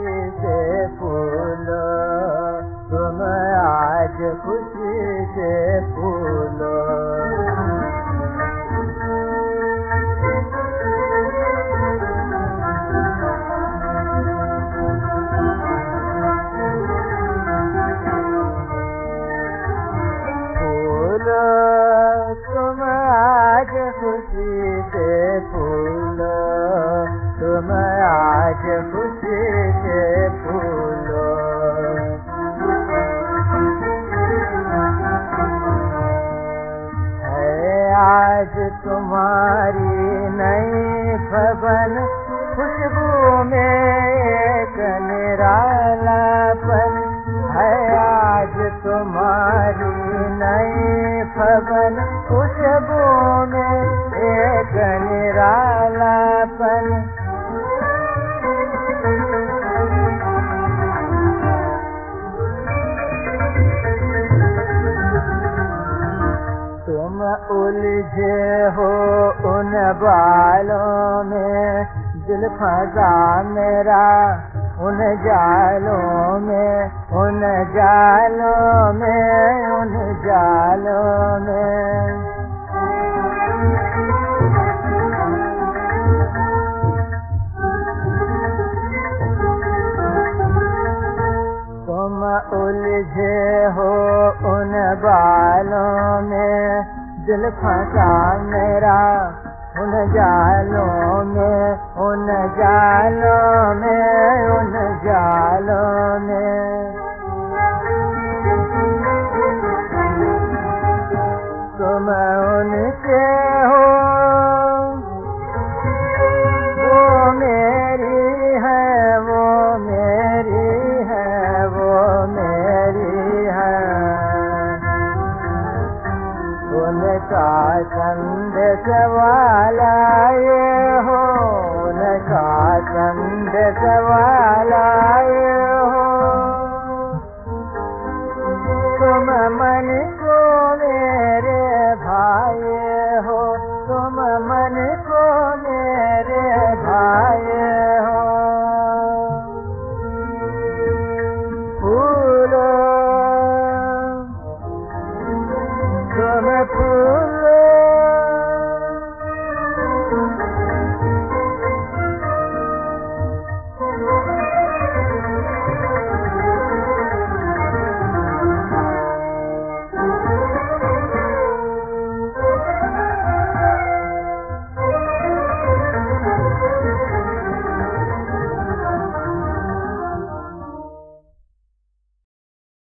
से फूलो, तुम आज खुशी से फूलो। तुम आज खुशी से फूलो, तुम आज खुशी से फूलो। है आज तुम्हारी नई भवन, खुशबू में एक निरालापन। है आज तुम्हारी नई भवन, खुशबू में एक निरालापन। तुम उलझे हो उन बालों में, दिल फंसा मेरा उन जालों में, उन जालों में, उन जालों में। तुम उलझे हो उन बालों में, दिल फंसा मेरा उन जालों में, उन जालों में, उन जालों में। तुम उनके हो, वो मेरी है, वो मेरी है, वो मेरी है। उनका संदेश वो